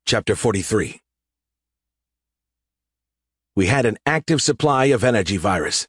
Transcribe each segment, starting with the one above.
Chapter 43. We had an active supply of energy virus.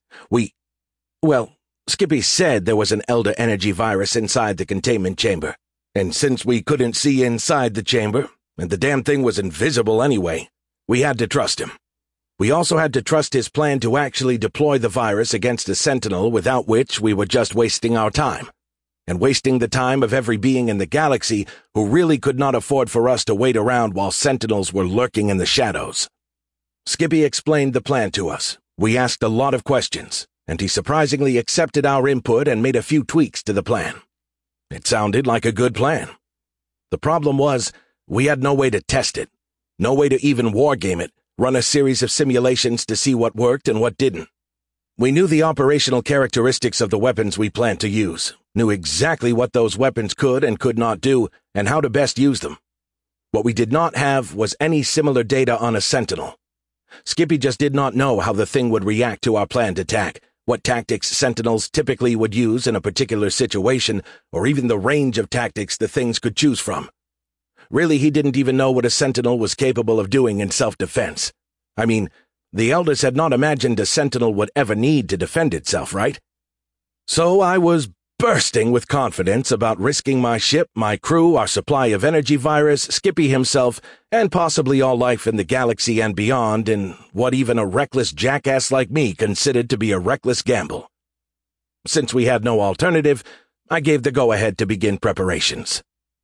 Skippy said there was an Elder energy virus inside the containment chamber. And since we couldn't see inside the chamber, and the damn thing was invisible anyway, we had to trust him. We also had to trust his plan to actually deploy the virus against a Sentinel, without which we were just wasting our time. And wasting the time of every being in the galaxy who really could not afford for us to wait around while Sentinels were lurking in the shadows. Skippy explained the plan to us. We asked a lot of questions, and he surprisingly accepted our input and made a few tweaks to the plan. It sounded like a good plan. The problem was, we had no way to test it, no way to even wargame it, run a series of simulations to see what worked and what didn't. We knew the operational characteristics of the weapons we planned to use, knew exactly what those weapons could and could not do, and how to best use them. What we did not have was any similar data on a Sentinel. Skippy just did not know how the thing would react to our planned attack, what tactics Sentinels typically would use in a particular situation, or even the range of tactics the things could choose from. Really, he didn't even know what a Sentinel was capable of doing in self-defense. I mean, the Elders had not imagined a Sentinel would ever need to defend itself, right? So I was bursting with confidence about risking my ship, my crew, our supply of energy virus, Skippy himself, and possibly all life in the galaxy and beyond in what even a reckless jackass like me considered to be a reckless gamble. Since we had no alternative, I gave the go-ahead to begin preparations.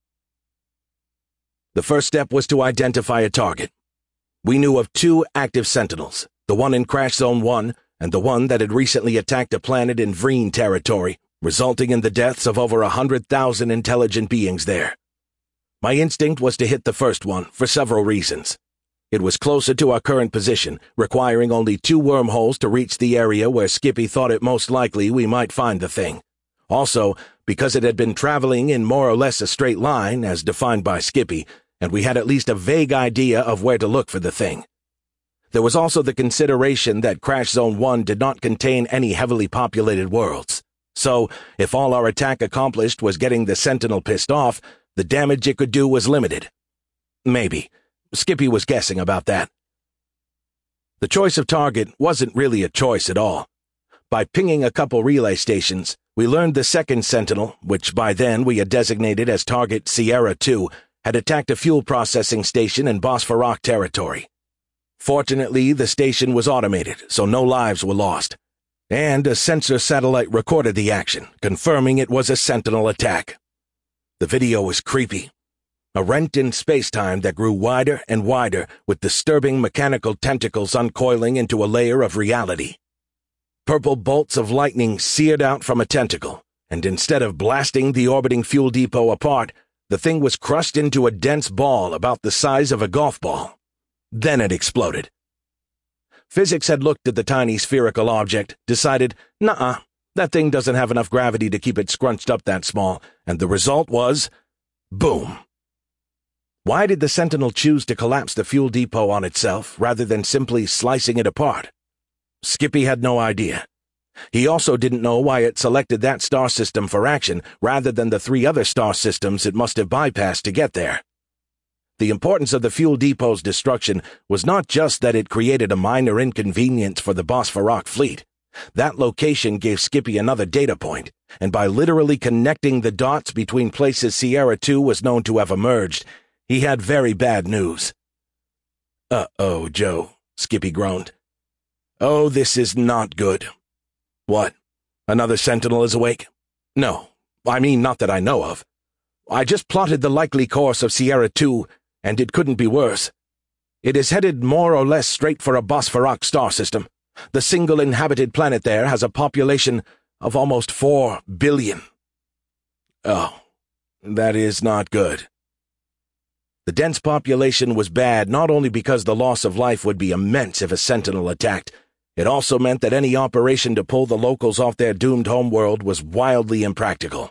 The first step was to identify a target. We knew of 2 active Sentinels, the one in Crash Zone 1 and the one that had recently attacked a planet in Vreen territory, resulting in the deaths of over 100,000 intelligent beings there. My instinct was to hit the first one for several reasons. It was closer to our current position, requiring only 2 wormholes to reach the area where Skippy thought it most likely we might find the thing. Also, because it had been traveling in more or less a straight line, as defined by Skippy, and we had at least a vague idea of where to look for the thing. There was also the consideration that Crash Zone 1 did not contain any heavily populated worlds. So, if all our attack accomplished was getting the Sentinel pissed off, the damage it could do was limited. Maybe. Skippy was guessing about that. The choice of target wasn't really a choice at all. By pinging a couple relay stations, we learned the second Sentinel, which by then we had designated as target Sierra 2, had attacked a fuel processing station in Bosphorok territory. Fortunately, the station was automated, so no lives were lost. And a sensor satellite recorded the action, confirming it was a Sentinel attack. The video was creepy. A rent in space-time that grew wider and wider, with disturbing mechanical tentacles uncoiling into a layer of reality. Purple bolts of lightning seared out from a tentacle, and instead of blasting the orbiting fuel depot apart, the thing was crushed into a dense ball about the size of a golf ball. Then it exploded. Physics had looked at the tiny spherical object, decided, nuh-uh, that thing doesn't have enough gravity to keep it scrunched up that small, and the result was, boom. Why did the Sentinel choose to collapse the fuel depot on itself rather than simply slicing it apart? Skippy had no idea. He also didn't know why it selected that star system for action rather than the 3 other star systems it must have bypassed to get there. The importance of the fuel depot's destruction was not just that it created a minor inconvenience for the Bosphorok fleet. That location gave Skippy another data point, and by literally connecting the dots between places Sierra 2 was known to have emerged, he had very bad news. "Uh-oh, Joe," Skippy groaned. "Oh, this is not good." "What? Another Sentinel is awake?" "No. I mean, not that I know of. I just plotted the likely course of Sierra 2, and it couldn't be worse. It is headed more or less straight for a Bosphorok star system. The single inhabited planet there has a population of almost 4 billion. "Oh, that is not good." The dense population was bad not only because the loss of life would be immense if a Sentinel attacked. It also meant that any operation to pull the locals off their doomed homeworld was wildly impractical.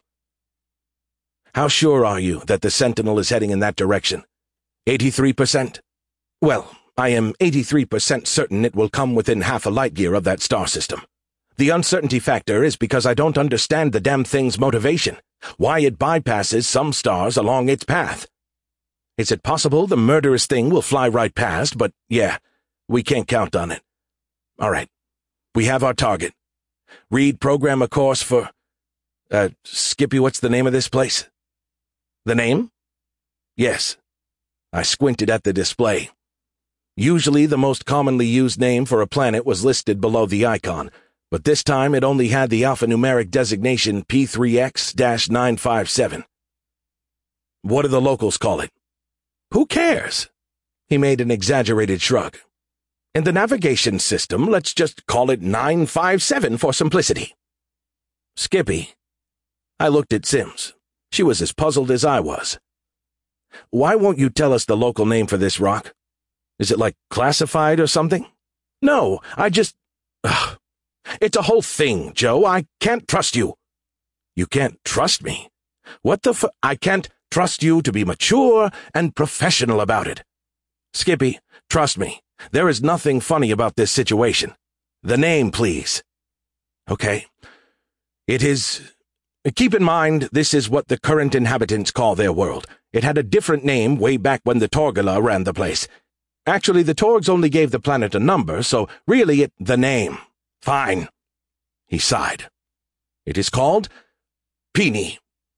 "How sure are you that the Sentinel is heading in that direction?" 83%. "Well, I am 83% certain it will come within half a light year of that star system. The uncertainty factor is because I don't understand the damn thing's motivation, why it bypasses some stars along its path." Is it possible the murderous thing will fly right past? But yeah, we can't count on it. All right. We have our target. Reed, program a course for... Skippy, what's the name of this place? The name? Yes. I squinted at the display. Usually the most commonly used name for a planet was listed below the icon, but this time it only had the alphanumeric designation P3X-957. What do the locals call it? Who cares? He made an exaggerated shrug. In the navigation system, let's just call it 957 for simplicity. Skippy. I looked at Sims. She was as puzzled as I was. Why won't you tell us the local name for this rock? Is it like classified or something? No, I just... Ugh. It's a whole thing, Joe. I can't trust you. You can't trust me? What the f... I can't trust you to be mature and professional about it. Skippy, trust me. There is nothing funny about this situation. The name, please. Okay. It is... Keep in mind, this is what the current inhabitants call their world. It had a different name way back when the Torgula ran the place. Actually, the Torgs only gave the planet a number, so really the name. Fine. He sighed. It is called Peony.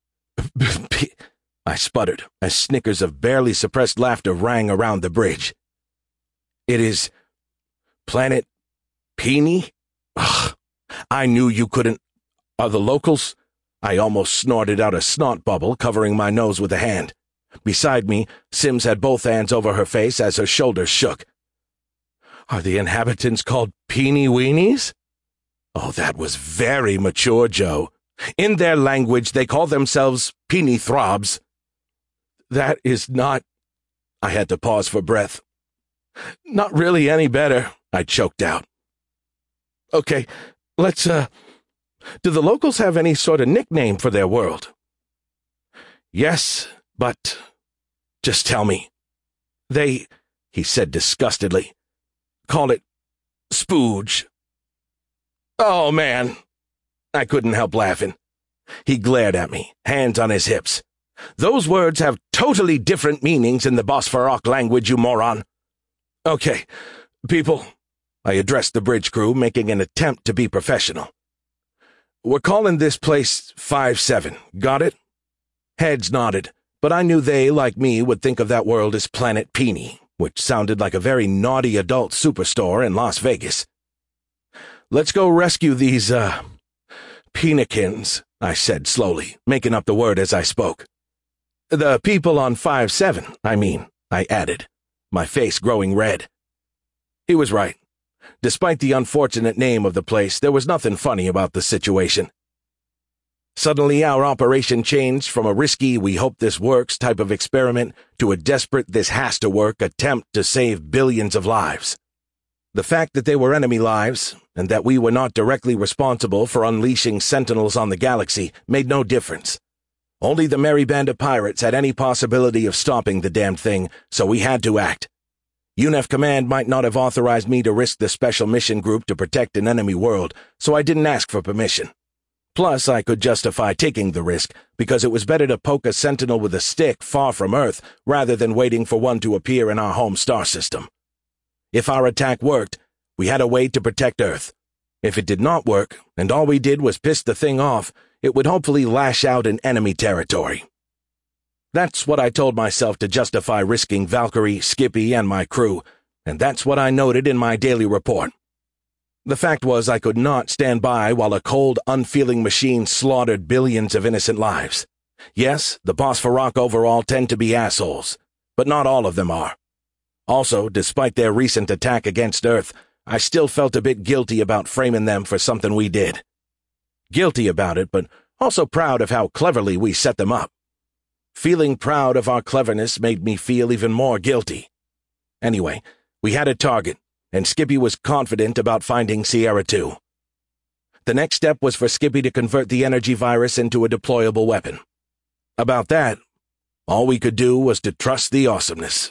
I sputtered, as snickers of barely suppressed laughter rang around the bridge. It is Planet Peony? Ugh, I knew you couldn't... Are the locals... I almost snorted out a snot bubble, covering my nose with a hand. Beside me, Sims had both hands over her face as her shoulders shook. Are the inhabitants called Peeny Weenies? Oh, that was very mature, Joe. In their language, they call themselves Peeny Throbs. That is not... I had to pause for breath. Not really any better, I choked out. Okay, let's, do the locals have any sort of nickname for their world? Yes, but... Just tell me. They, he said disgustedly, call it Spooge. Oh, man. I couldn't help laughing. He glared at me, hands on his hips. Those words have totally different meanings in the Bosphorok language, you moron. Okay, people, I addressed the bridge crew, making an attempt to be professional. We're calling this place 5-7, got it? Heads nodded, but I knew they, like me, would think of that world as Planet Peony, which sounded like a very naughty adult superstore in Las Vegas. Let's go rescue these, Peenikins, I said slowly, making up the word as I spoke. The people on 5-7, I added, my face growing red. He was right. Despite the unfortunate name of the place, there was nothing funny about the situation. Suddenly, our operation changed from a risky we hope this works type of experiment to a desperate this has to work attempt to save billions of lives. The fact that they were enemy lives, and that we were not directly responsible for unleashing sentinels on the galaxy, made no difference. Only the merry band of pirates had any possibility of stopping the damned thing, so we had to act. UNEF Command might not have authorized me to risk the special mission group to protect an enemy world, so I didn't ask for permission. Plus, I could justify taking the risk, because it was better to poke a sentinel with a stick far from Earth rather than waiting for one to appear in our home star system. If our attack worked, we had a way to protect Earth. If it did not work, and all we did was piss the thing off, it would hopefully lash out in enemy territory. That's what I told myself to justify risking Valkyrie, Skippy, and my crew, and that's what I noted in my daily report. The fact was I could not stand by while a cold, unfeeling machine slaughtered billions of innocent lives. Yes, the Bosphorok overall tend to be assholes, but not all of them are. Also, despite their recent attack against Earth, I still felt a bit guilty about framing them for something we did. Guilty about it, but also proud of how cleverly we set them up. Feeling proud of our cleverness made me feel even more guilty. Anyway, we had a target, and Skippy was confident about finding Sierra 2. The next step was for Skippy to convert the energy virus into a deployable weapon. About that, all we could do was to trust the awesomeness.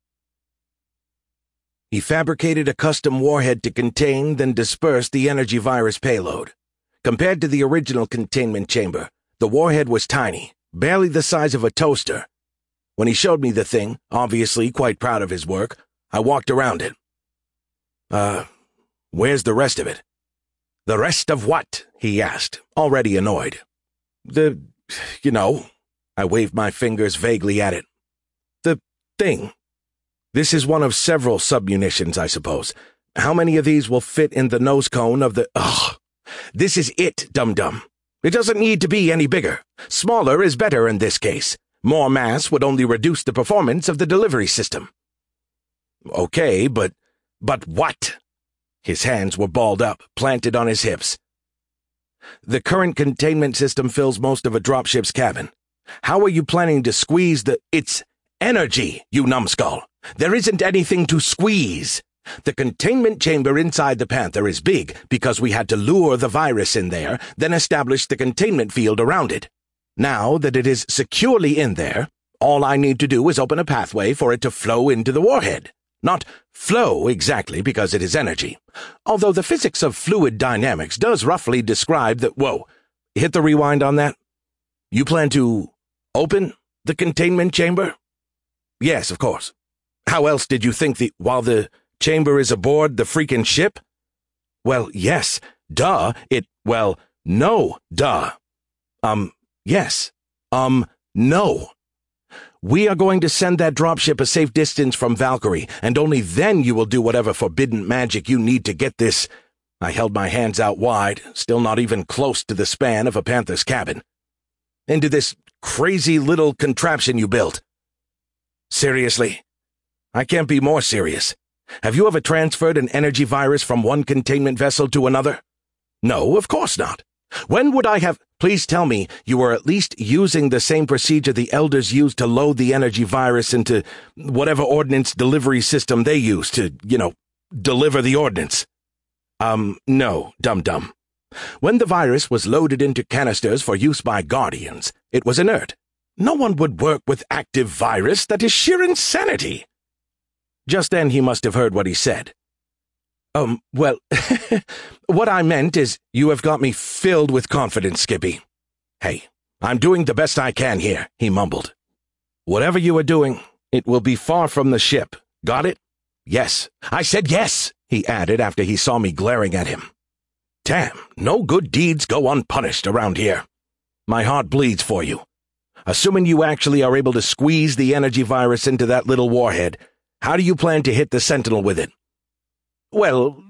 He fabricated a custom warhead to contain, then disperse the energy virus payload. Compared to the original containment chamber, the warhead was tiny, barely the size of a toaster. When he showed me the thing, obviously quite proud of his work, I walked around it. Where's the rest of it?" "The rest of what?" he asked, already annoyed. You know," I waved my fingers vaguely at it. "The thing. This is one of several submunitions, I suppose. How many of these will fit in the nose cone of the— Ugh! This is it, dum-dum. It doesn't need to be any bigger. Smaller is better in this case. More mass would only reduce the performance of the delivery system." "Okay, but what?" His hands were balled up, planted on his hips. "The current containment system fills most of a dropship's cabin. How are you planning to squeeze It's energy, you numbskull. There isn't anything to squeeze. The containment chamber inside the Panther is big because we had to lure the virus in there, then establish the containment field around it. Now that it is securely in there, all I need to do is open a pathway for it to flow into the warhead. Not flow exactly because it is energy, although the physics of fluid dynamics does roughly describe that— Whoa, hit the rewind on that. You plan to open the containment chamber? Yes, of course. How else did you think while the chamber is aboard the freaking ship? Well, yes, duh, no, duh. Yes, no. We are going to send that dropship a safe distance from Valkyrie, and only then you will do whatever forbidden magic you need to get this— I held my hands out wide, still not even close to the span of a Panther's cabin. Into this crazy little contraption you built. Seriously? I can't be more serious. Have you ever transferred an energy virus from one containment vessel to another? No, of course not. When would I have— Please tell me you were at least using the same procedure the Elders used to load the energy virus into whatever ordnance delivery system they used to, deliver the ordnance. No, dum-dum. When the virus was loaded into canisters for use by Guardians, it was inert. No one would work with active virus. That is sheer insanity. Just then he must have heard what he said. Well, what I meant is you have got me filled with confidence, Skippy. Hey, I'm doing the best I can here, he mumbled. Whatever you are doing, it will be far from the ship. Got it? Yes. I said yes, he added after he saw me glaring at him. Damn, no good deeds go unpunished around here. My heart bleeds for you. Assuming you actually are able to squeeze the energy virus into that little warhead, how do you plan to hit the Sentinel with it? Well,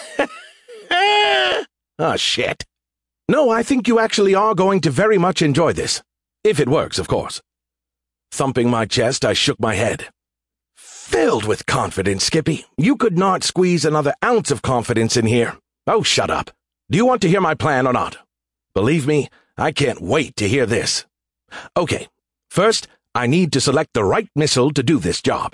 oh, shit. No, I think you actually are going to very much enjoy this. If it works, of course. Thumping my chest, I shook my head. Filled with confidence, Skippy. You could not squeeze another ounce of confidence in here. Oh, shut up. Do you want to hear my plan or not? Believe me, I can't wait to hear this. Okay, first, I need to select the right missile to do this job.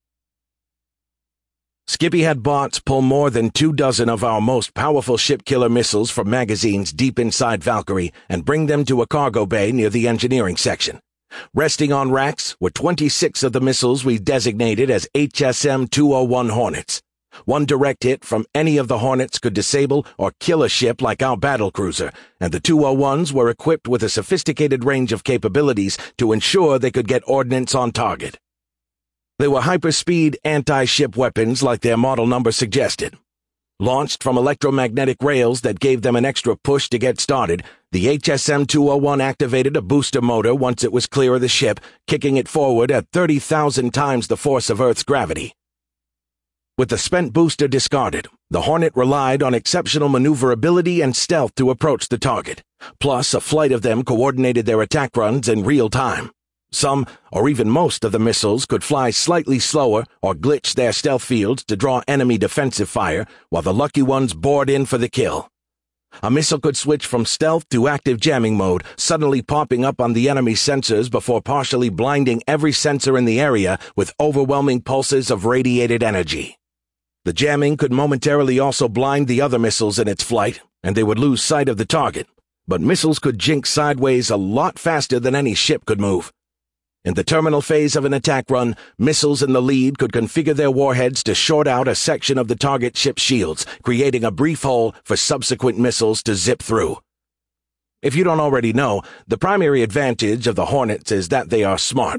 Skippy had bots pull more than 24 of our most powerful ship-killer missiles from magazines deep inside Valkyrie and bring them to a cargo bay near the engineering section. Resting on racks were 26 of the missiles we designated as HSM-201 Hornets. One direct hit from any of the Hornets could disable or kill a ship like our battlecruiser, and the 201s were equipped with a sophisticated range of capabilities to ensure they could get ordnance on target. They were hyperspeed anti-ship weapons like their model number suggested. Launched from electromagnetic rails that gave them an extra push to get started, the HSM-201 activated a booster motor once it was clear of the ship, kicking it forward at 30,000 times the force of Earth's gravity. With the spent booster discarded, the Hornet relied on exceptional maneuverability and stealth to approach the target, plus a flight of them coordinated their attack runs in real time. Some, or even most of the missiles could fly slightly slower or glitch their stealth fields to draw enemy defensive fire, while the lucky ones bored in for the kill. A missile could switch from stealth to active jamming mode, suddenly popping up on the enemy sensors before partially blinding every sensor in the area with overwhelming pulses of radiated energy. The jamming could momentarily also blind the other missiles in its flight, and they would lose sight of the target, but missiles could jink sideways a lot faster than any ship could move. In the terminal phase of an attack run, missiles in the lead could configure their warheads to short out a section of the target ship's shields, creating a brief hole for subsequent missiles to zip through. If you don't already know, the primary advantage of the Hornets is that they are smart.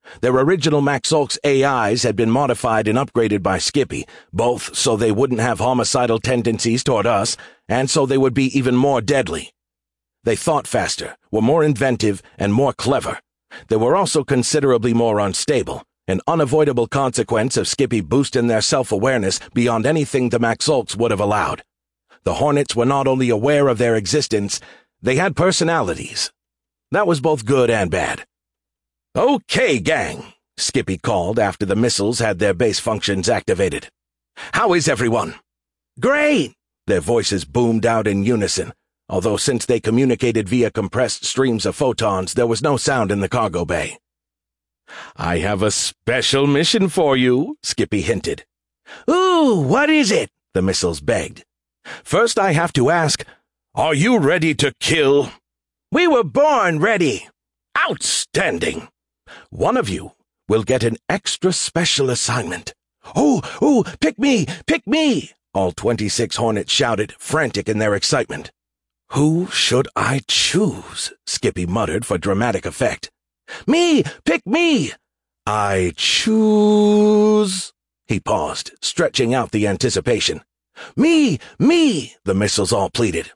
Their original Maxolk's AIs had been modified and upgraded by Skippy, both so they wouldn't have homicidal tendencies toward us, and so they would be even more deadly. They thought faster, were more inventive, and more clever. They were also considerably more unstable, an unavoidable consequence of Skippy boosting their self-awareness beyond anything the Maxolks would have allowed. The Hornets were not only aware of their existence, they had personalities. That was both good and bad. "Okay, gang," Skippy called after the missiles had their base functions activated. "How is everyone?" "Great!" Their voices boomed out in unison, although since they communicated via compressed streams of photons, there was no sound in the cargo bay. "I have a special mission for you," Skippy hinted. "Ooh, what is it?" the missiles begged. "First I have to ask, are you ready to kill?" "We were born ready." "Outstanding! One of you will get an extra special assignment." "Oh, pick me, pick me!" all 26 Hornets shouted, frantic in their excitement. "Who should I choose?" Skippy muttered for dramatic effect. "Me! Pick me!" "I choose—" He paused, stretching out the anticipation. Me! The missiles all pleaded.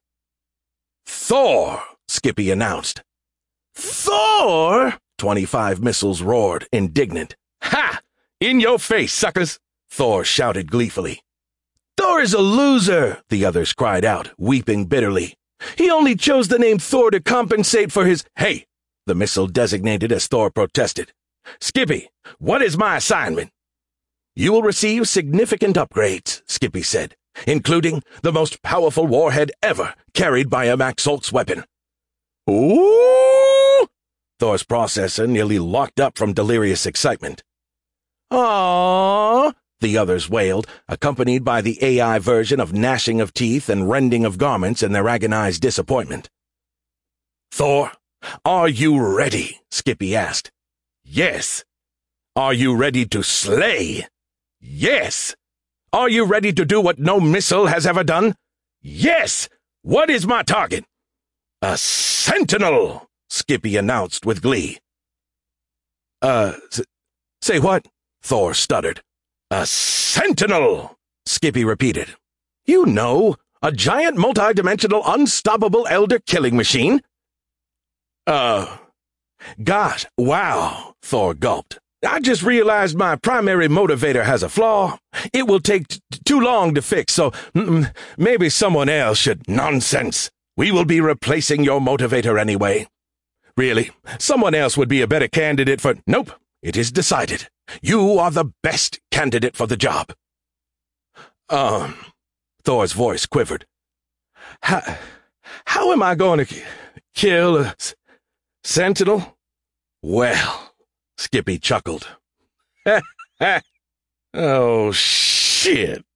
"Thor!" Skippy announced. "Thor!" 25 missiles roared, indignant. "Ha! In your face, suckers!" Thor shouted gleefully. "Thor is a loser!" the others cried out, weeping bitterly. "He only chose the name Thor to compensate for his—" "Hey!" the missile designated as Thor protested. "Skippy, what is my assignment?" "You will receive significant upgrades," Skippy said, "including the most powerful warhead ever carried by a Maxolk's weapon." "Ooh!" Thor's processor nearly locked up from delirious excitement. "Aww!" the others wailed, accompanied by the AI version of gnashing of teeth and rending of garments in their agonized disappointment. "Thor, are you ready?" Skippy asked. "Yes." "Are you ready to slay?" "Yes." "Are you ready to do what no missile has ever done?" "Yes." "What is my target?" "A sentinel," Skippy announced with glee. Say what?" Thor stuttered. "A sentinel," Skippy repeated. "You know, a giant multi-dimensional unstoppable elder killing machine." Gosh, wow," Thor gulped. "I just realized my primary motivator has a flaw. It will take too long to fix, so maybe someone else should—" "Nonsense! We will be replacing your motivator anyway." "Really, someone else would be a better candidate for—" "Nope, it is decided. You are the best candidate for the job." Thor's voice quivered. How am I going to kill a sentinel?" "Well," Skippy chuckled. "Oh, shit."